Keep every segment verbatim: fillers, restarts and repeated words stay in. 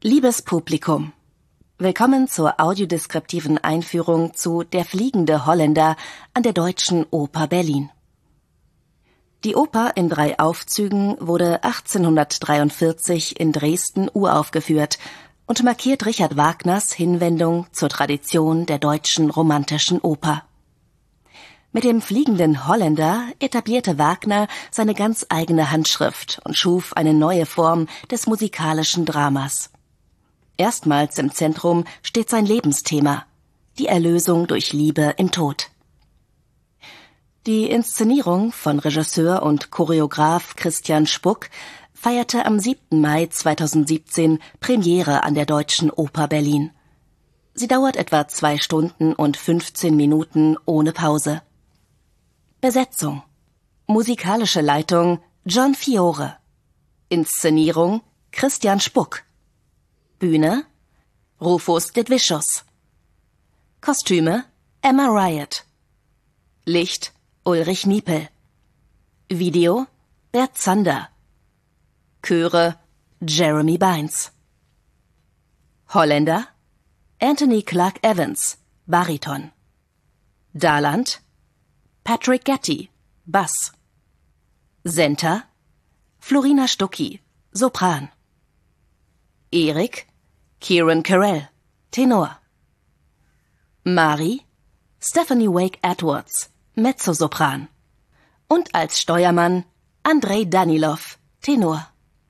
Liebes Publikum, willkommen zur audiodeskriptiven Einführung zu Der fliegende Holländer an der Deutschen Oper Berlin. Die Oper in drei Aufzügen wurde achtzehnhundertdreiundvierzig in Dresden uraufgeführt und markiert Richard Wagners Hinwendung zur Tradition der deutschen romantischen Oper. Mit dem fliegenden Holländer etablierte Wagner seine ganz eigene Handschrift und schuf eine neue Form des musikalischen Dramas. Erstmals im Zentrum steht sein Lebensthema, die Erlösung durch Liebe im Tod. Die Inszenierung von Regisseur und Choreograf Christian Spuck feierte am siebten Mai zweitausendsiebzehn Premiere an der Deutschen Oper Berlin. Sie dauert etwa zwei Stunden und fünfzehn Minuten ohne Pause. Besetzung: Musikalische Leitung John Fiore. Inszenierung Christian Spuck. Bühne Rufus Didvicius. Kostüme Emma Riot. Licht Ulrich Niepel. Video Bert Zander. Chöre Jeremy Bynes. Holländer Anthony Clark Evans, Bariton. Daland Patrick Getty, Bass. Senta Florina Stucki, Sopran. Erik Kieran Carell, Tenor. Mari Stephanie Wake Edwards, Mezzosopran. Und als Steuermann Andrei Danilov, Tenor.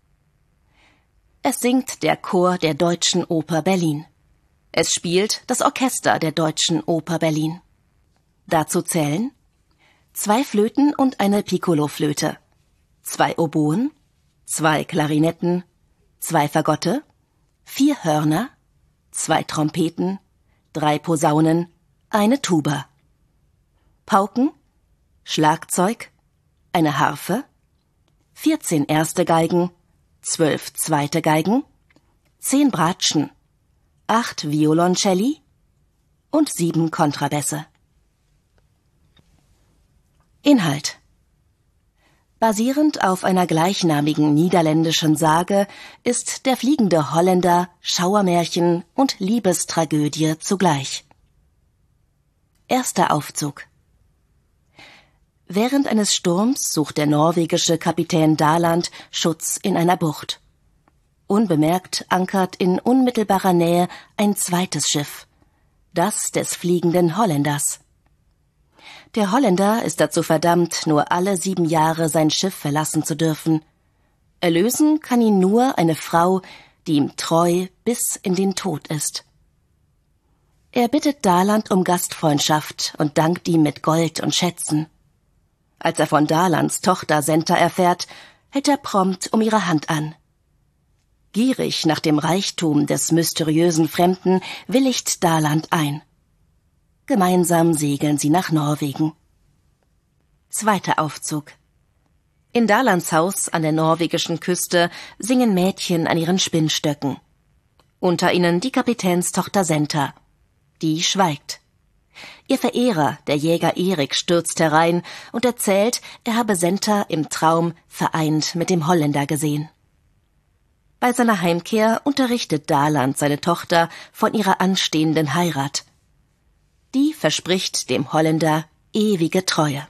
Es singt der Chor der Deutschen Oper Berlin. Es spielt das Orchester der Deutschen Oper Berlin. Dazu zählen zwei Flöten und eine Piccoloflöte, zwei Oboen, zwei Klarinetten, zwei Fagotte, vier Hörner, zwei Trompeten, drei Posaunen, eine Tuba. Pauken, Schlagzeug, eine Harfe, vierzehn erste Geigen, zwölf zweite Geigen, zehn Bratschen, acht Violoncelli und sieben Kontrabässe. Inhalt: Basierend auf einer gleichnamigen niederländischen Sage ist Der fliegende Holländer Schauermärchen und Liebestragödie zugleich. Erster Aufzug. Während eines Sturms sucht der norwegische Kapitän Daland Schutz in einer Bucht. Unbemerkt ankert in unmittelbarer Nähe ein zweites Schiff, das des fliegenden Holländers. Der Holländer ist dazu verdammt, nur alle sieben Jahre sein Schiff verlassen zu dürfen. Erlösen kann ihn nur eine Frau, die ihm treu bis in den Tod ist. Er bittet Daland um Gastfreundschaft und dankt ihm mit Gold und Schätzen. Als er von Dalands Tochter Senta erfährt, hält er prompt um ihre Hand an. Gierig nach dem Reichtum des mysteriösen Fremden willigt Daland ein. Gemeinsam segeln sie nach Norwegen. Zweiter Aufzug. In Dalands Haus an der norwegischen Küste singen Mädchen an ihren Spinnstöcken. Unter ihnen die Kapitänstochter Senta. Die schweigt. Ihr Verehrer, der Jäger Erik, stürzt herein und erzählt, er habe Senta im Traum vereint mit dem Holländer gesehen. Bei seiner Heimkehr unterrichtet Daland seine Tochter von ihrer anstehenden Heirat. Die verspricht dem Holländer ewige Treue.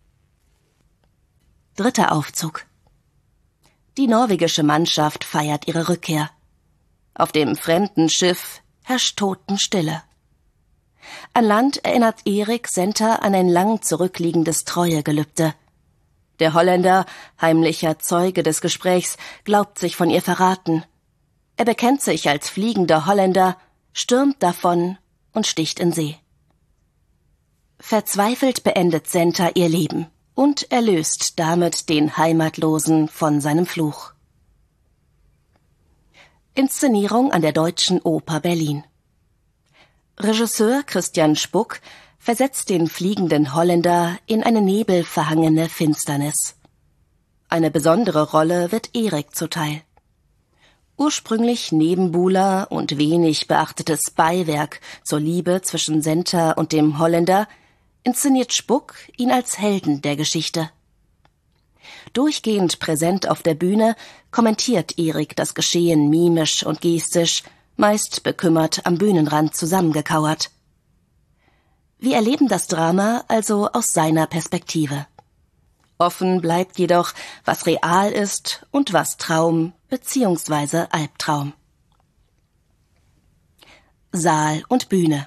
Dritter Aufzug. Die norwegische Mannschaft feiert ihre Rückkehr. Auf dem fremden Schiff herrscht Totenstille. An Land erinnert Erik Senta an ein lang zurückliegendes Treuegelübde. Der Holländer, heimlicher Zeuge des Gesprächs, glaubt sich von ihr verraten. Er bekennt sich als fliegender Holländer, stürmt davon und sticht in See. Verzweifelt beendet Senta ihr Leben und erlöst damit den Heimatlosen von seinem Fluch. Inszenierung an der Deutschen Oper Berlin. Regisseur Christian Spuck versetzt den fliegenden Holländer in eine nebelverhangene Finsternis. Eine besondere Rolle wird Erik zuteil. Ursprünglich Nebenbuhler und wenig beachtetes Beiwerk zur Liebe zwischen Senta und dem Holländer, inszeniert Spuck ihn als Helden der Geschichte. Durchgehend präsent auf der Bühne kommentiert Erik das Geschehen mimisch und gestisch, meist bekümmert am Bühnenrand zusammengekauert. Wir erleben das Drama also aus seiner Perspektive. Offen bleibt jedoch, was real ist und was Traum bzw. Albtraum. Saal und Bühne.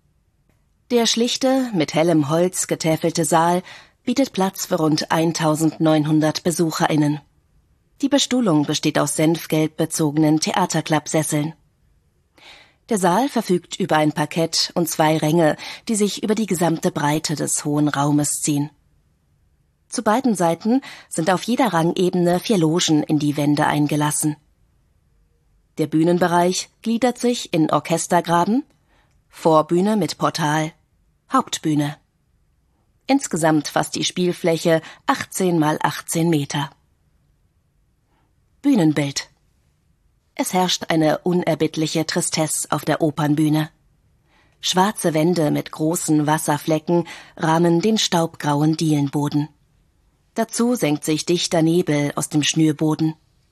Der schlichte, mit hellem Holz getäfelte Saal bietet Platz für rund eintausendneunhundert BesucherInnen. Die Bestuhlung besteht aus senfgelb bezogenen Theaterklappsesseln. Der Saal verfügt über ein Parkett und zwei Ränge, die sich über die gesamte Breite des hohen Raumes ziehen. Zu beiden Seiten sind auf jeder Rangebene vier Logen in die Wände eingelassen. Der Bühnenbereich gliedert sich in Orchestergraben, Vorbühne mit Portal, Hauptbühne. Insgesamt fasst die Spielfläche achtzehn mal achtzehn Meter. Bühnenbild. Es herrscht eine unerbittliche Tristesse auf der Opernbühne. Schwarze Wände mit großen Wasserflecken rahmen den staubgrauen Dielenboden. Dazu senkt sich dichter Nebel aus dem Schnürboden.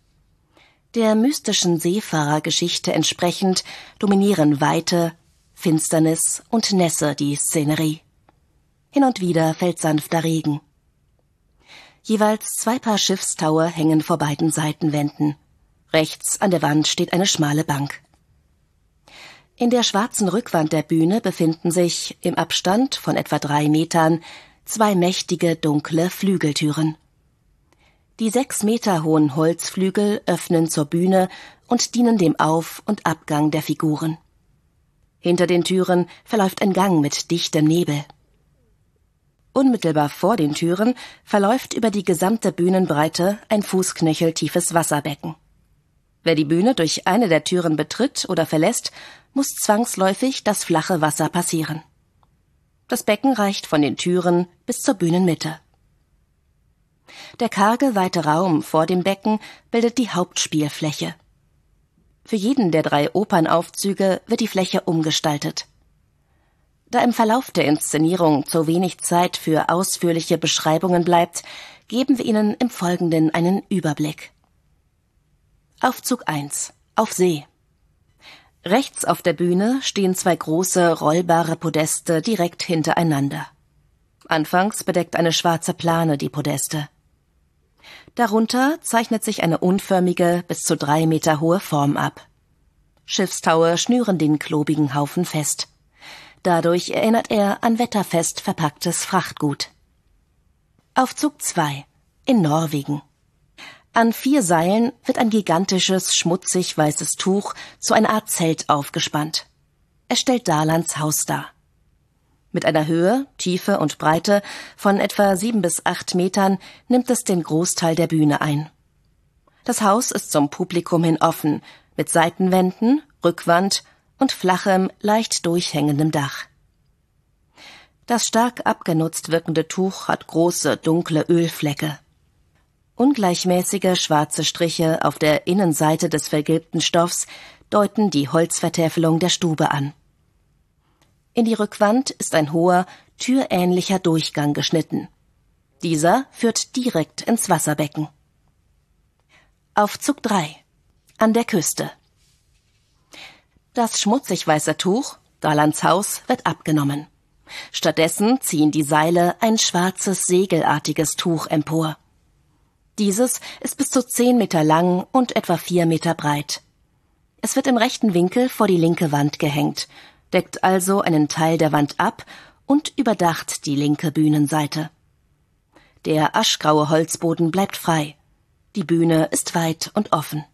Der mystischen Seefahrergeschichte entsprechend dominieren Weite, Finsternis und Nässe die Szenerie. Hin und wieder fällt sanfter Regen. Jeweils zwei Paar Schiffstaue hängen vor beiden Seitenwänden. Rechts an der Wand steht eine schmale Bank. In der schwarzen Rückwand der Bühne befinden sich, im Abstand von etwa drei Metern, zwei mächtige, dunkle Flügeltüren. Die sechs Meter hohen Holzflügel öffnen zur Bühne und dienen dem Auf- und Abgang der Figuren. Hinter den Türen verläuft ein Gang mit dichtem Nebel. Unmittelbar vor den Türen verläuft über die gesamte Bühnenbreite ein fußknöcheltiefes Wasserbecken. Wer die Bühne durch eine der Türen betritt oder verlässt, muss zwangsläufig das flache Wasser passieren. Das Becken reicht von den Türen bis zur Bühnenmitte. Der karge, weite Raum vor dem Becken bildet die Hauptspielfläche. Für jeden der drei Opernaufzüge wird die Fläche umgestaltet. Da im Verlauf der Inszenierung zu wenig Zeit für ausführliche Beschreibungen bleibt, geben wir Ihnen im Folgenden einen Überblick. Aufzug eins. Auf See. Rechts auf der Bühne stehen zwei große, rollbare Podeste direkt hintereinander. Anfangs bedeckt eine schwarze Plane die Podeste. Darunter zeichnet sich eine unförmige, bis zu drei Meter hohe Form ab. Schiffstaue schnüren den klobigen Haufen fest. Dadurch erinnert er an wetterfest verpacktes Frachtgut. Aufzug zwei. In Norwegen. An vier Seilen wird ein gigantisches, schmutzig weißes Tuch zu einer Art Zelt aufgespannt. Es stellt Dalands Haus dar. Mit einer Höhe, Tiefe und Breite von etwa sieben bis acht Metern nimmt es den Großteil der Bühne ein. Das Haus ist zum Publikum hin offen, mit Seitenwänden, Rückwand und flachem, leicht durchhängendem Dach. Das stark abgenutzt wirkende Tuch hat große, dunkle Ölflecke. Ungleichmäßige schwarze Striche auf der Innenseite des vergilbten Stoffs deuten die Holzvertäfelung der Stube an. In die Rückwand ist ein hoher, türähnlicher Durchgang geschnitten. Dieser führt direkt ins Wasserbecken. Aufzug drei. An der Küste. Das schmutzig weiße Tuch, Dalands Haus, wird abgenommen. Stattdessen ziehen die Seile ein schwarzes, segelartiges Tuch empor. Dieses ist bis zu zehn Meter lang und etwa vier Meter breit. Es wird im rechten Winkel vor die linke Wand gehängt, deckt also einen Teil der Wand ab und überdacht die linke Bühnenseite. Der aschgraue Holzboden bleibt frei. Die Bühne ist weit und offen.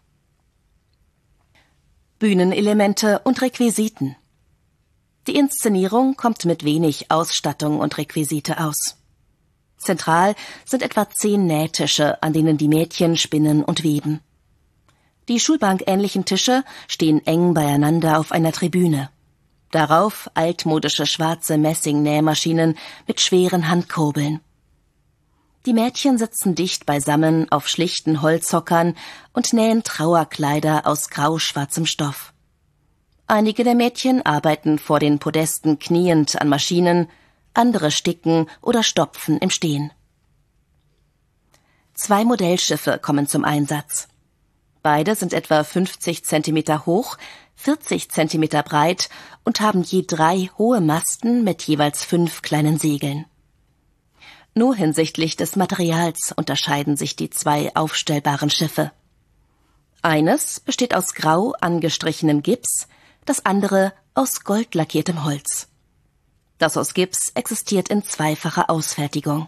Bühnenelemente und Requisiten. Die Inszenierung kommt mit wenig Ausstattung und Requisite aus. Zentral sind etwa zehn Nähtische, an denen die Mädchen spinnen und weben. Die schulbankähnlichen Tische stehen eng beieinander auf einer Tribüne. Darauf altmodische schwarze Messingnähmaschinen mit schweren Handkurbeln. Die Mädchen sitzen dicht beisammen auf schlichten Holzhockern und nähen Trauerkleider aus grauschwarzem Stoff. Einige der Mädchen arbeiten vor den Podesten kniend an Maschinen, andere sticken oder stopfen im Stehen. Zwei Modellschiffe kommen zum Einsatz. Beide sind etwa fünfzig Zentimeter hoch, vierzig Zentimeter breit und haben je drei hohe Masten mit jeweils fünf kleinen Segeln. Nur hinsichtlich des Materials unterscheiden sich die zwei aufstellbaren Schiffe. Eines besteht aus grau angestrichenem Gips, das andere aus goldlackiertem Holz. Das aus Gips existiert in zweifacher Ausfertigung.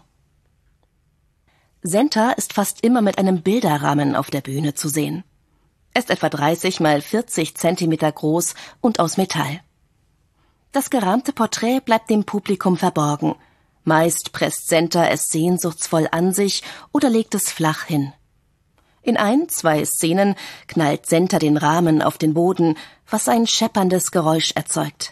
Senta ist fast immer mit einem Bilderrahmen auf der Bühne zu sehen. Er ist etwa dreißig mal vierzig Zentimeter groß und aus Metall. Das gerahmte Porträt bleibt dem Publikum verborgen. Meist presst Senta es sehnsuchtsvoll an sich oder legt es flach hin. In ein, zwei Szenen knallt Senta den Rahmen auf den Boden, was ein schepperndes Geräusch erzeugt.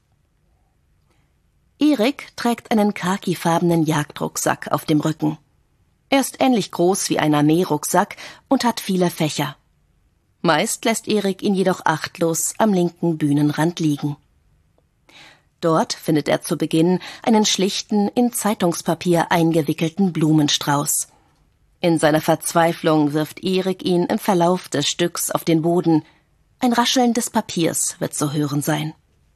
Erik trägt einen khakifarbenen Jagdrucksack auf dem Rücken. Er ist ähnlich groß wie ein Armeerucksack und hat viele Fächer. Meist lässt Erik ihn jedoch achtlos am linken Bühnenrand liegen. Dort findet er zu Beginn einen schlichten, in Zeitungspapier eingewickelten Blumenstrauß. In seiner Verzweiflung wirft Erik ihn im Verlauf des Stücks auf den Boden. Ein Rascheln des Papiers wird zu hören sein.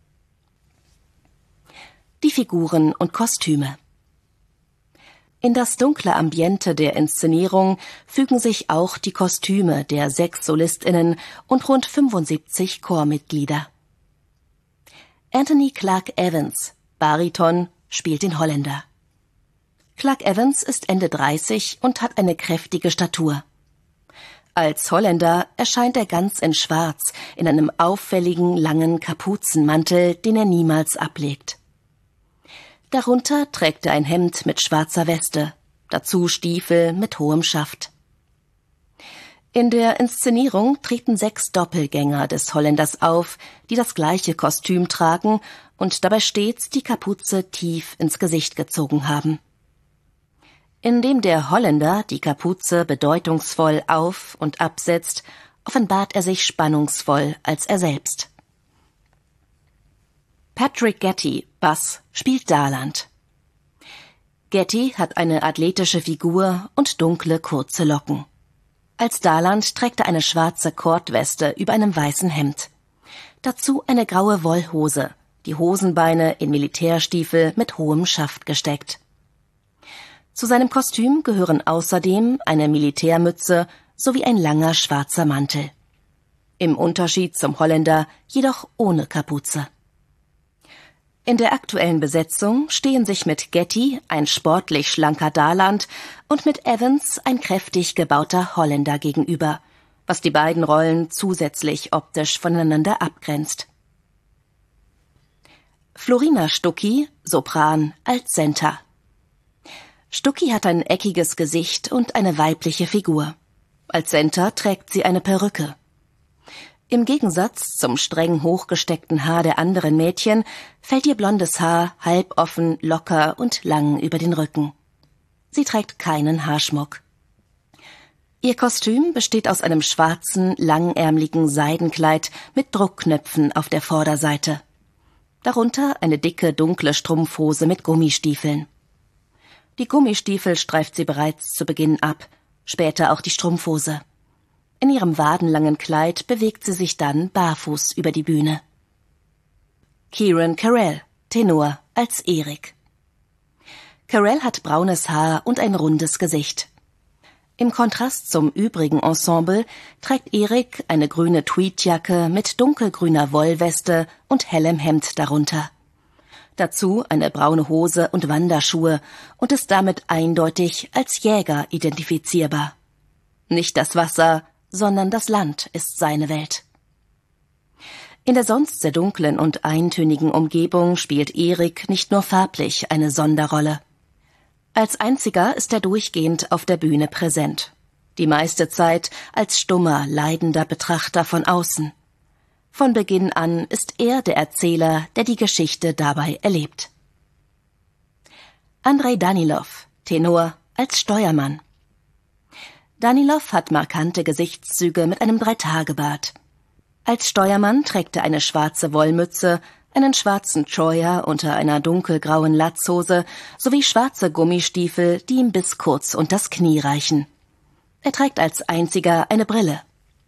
Die Figuren und Kostüme. In das dunkle Ambiente der Inszenierung fügen sich auch die Kostüme der sechs SolistInnen und rund fünfundsiebzig Chormitglieder. Anthony Clark Evans, Bariton, spielt den Holländer. Clark Evans ist Ende dreißig und hat eine kräftige Statur. Als Holländer erscheint er ganz in Schwarz, in einem auffälligen, langen Kapuzenmantel, den er niemals ablegt. Darunter trägt er ein Hemd mit schwarzer Weste, dazu Stiefel mit hohem Schaft. In der Inszenierung treten sechs Doppelgänger des Holländers auf, die das gleiche Kostüm tragen und dabei stets die Kapuze tief ins Gesicht gezogen haben. Indem der Holländer die Kapuze bedeutungsvoll auf- und absetzt, offenbart er sich spannungsvoll als er selbst. Patrick Getty, Bass, spielt Daland. Getty hat eine athletische Figur und dunkle, kurze Locken. Als Daland trägt er eine schwarze Kordweste über einem weißen Hemd. Dazu eine graue Wollhose, die Hosenbeine in Militärstiefel mit hohem Schaft gesteckt. Zu seinem Kostüm gehören außerdem eine Militärmütze sowie ein langer schwarzer Mantel. Im Unterschied zum Holländer jedoch ohne Kapuze. In der aktuellen Besetzung stehen sich mit Getty ein sportlich schlanker Daland und mit Evans ein kräftig gebauter Holländer gegenüber, was die beiden Rollen zusätzlich optisch voneinander abgrenzt. Florina Stucki, Sopran, als Senta. Stucki hat ein eckiges Gesicht und eine weibliche Figur. Als Senta trägt sie eine Perücke. Im Gegensatz zum streng hochgesteckten Haar der anderen Mädchen fällt ihr blondes Haar halboffen, locker und lang über den Rücken. Sie trägt keinen Haarschmuck. Ihr Kostüm besteht aus einem schwarzen, langärmeligen Seidenkleid mit Druckknöpfen auf der Vorderseite. Darunter eine dicke, dunkle Strumpfhose mit Gummistiefeln. Die Gummistiefel streift sie bereits zu Beginn ab, später auch die Strumpfhose. In ihrem wadenlangen Kleid bewegt sie sich dann barfuß über die Bühne. Kieran Carell, Tenor, als Erik. Carell hat braunes Haar und ein rundes Gesicht. Im Kontrast zum übrigen Ensemble trägt Erik eine grüne Tweedjacke mit dunkelgrüner Wollweste und hellem Hemd darunter. Dazu eine braune Hose und Wanderschuhe und ist damit eindeutig als Jäger identifizierbar. Nicht das Wasser, sondern das Land ist seine Welt. In der sonst sehr dunklen und eintönigen Umgebung spielt Erik nicht nur farblich eine Sonderrolle. Als einziger ist er durchgehend auf der Bühne präsent. Die meiste Zeit als stummer, leidender Betrachter von außen. Von Beginn an ist er der Erzähler, der die Geschichte dabei erlebt. Andrei Danilov, Tenor, als Steuermann. Danilov hat markante Gesichtszüge mit einem Dreitagebart. Als Steuermann trägt er eine schwarze Wollmütze, einen schwarzen Troyer unter einer dunkelgrauen Latzhose sowie schwarze Gummistiefel, die ihm bis kurz unters Knie reichen. Er trägt als einziger eine Brille.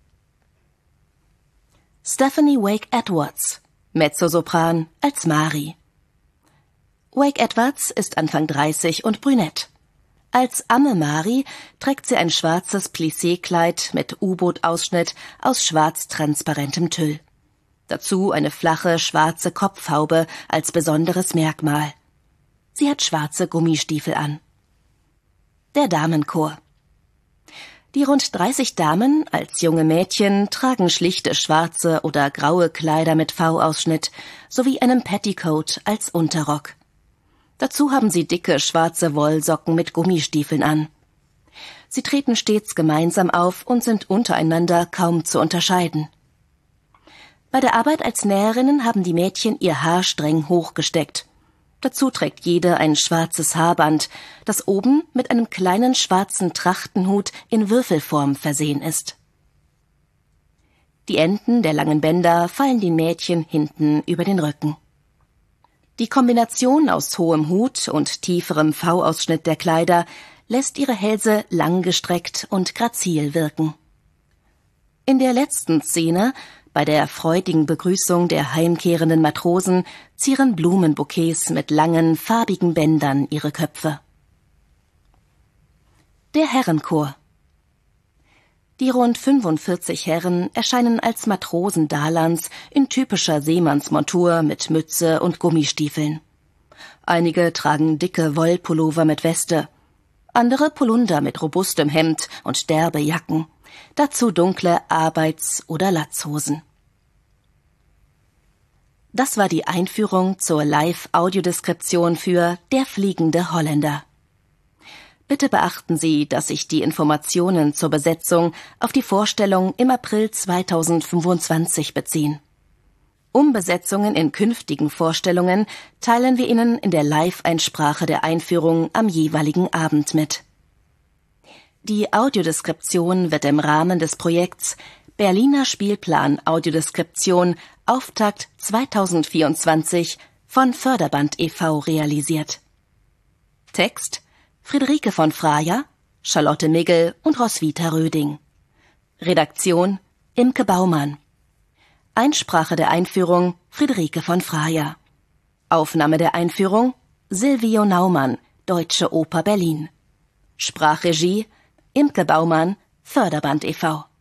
Stephanie Wake Edwards, Mezzosopran, als Mari. Wake Edwards ist Anfang dreißig und brünett. Als Amme Mari trägt sie ein schwarzes Plissé-Kleid mit U-Boot-Ausschnitt aus schwarz-transparentem Tüll. Dazu eine flache, schwarze Kopfhaube als besonderes Merkmal. Sie hat schwarze Gummistiefel an. Der Damenchor. Die rund dreißig Damen als junge Mädchen tragen schlichte schwarze oder graue Kleider mit V-Ausschnitt sowie einen Petticoat als Unterrock. Dazu haben sie dicke schwarze Wollsocken mit Gummistiefeln an. Sie treten stets gemeinsam auf und sind untereinander kaum zu unterscheiden. Bei der Arbeit als Näherinnen haben die Mädchen ihr Haar streng hochgesteckt. Dazu trägt jede ein schwarzes Haarband, das oben mit einem kleinen schwarzen Trachtenhut in Würfelform versehen ist. Die Enden der langen Bänder fallen den Mädchen hinten über den Rücken. Die Kombination aus hohem Hut und tieferem V-Ausschnitt der Kleider lässt ihre Hälse langgestreckt und grazil wirken. In der letzten Szene, bei der freudigen Begrüßung der heimkehrenden Matrosen, zieren Blumenbouquets mit langen, farbigen Bändern ihre Köpfe. Der Herrenchor. Die rund fünfundvierzig Herren erscheinen als Matrosen Dalands in typischer Seemannsmontur mit Mütze und Gummistiefeln. Einige tragen dicke Wollpullover mit Weste, andere Polunder mit robustem Hemd und derbe Jacken, dazu dunkle Arbeits- oder Latzhosen. Das war die Einführung zur Live-Audiodeskription für Der fliegende Holländer. Bitte beachten Sie, dass sich die Informationen zur Besetzung auf die Vorstellung im April zweitausendfünfundzwanzig beziehen. Umbesetzungen in künftigen Vorstellungen teilen wir Ihnen in der Live-Einsprache der Einführung am jeweiligen Abend mit. Die Audiodeskription wird im Rahmen des Projekts Berliner Spielplan Audiodeskription Auftakt zweitausendvierundzwanzig von Förderband e V realisiert. Text Friederike von Fraja, Charlotte Migel und Roswitha Röding. Redaktion Imke Baumann. Einsprache der Einführung Friederike von Fraja. Aufnahme der Einführung Silvio Naumann, Deutsche Oper Berlin. Sprachregie Imke Baumann, Förderband e V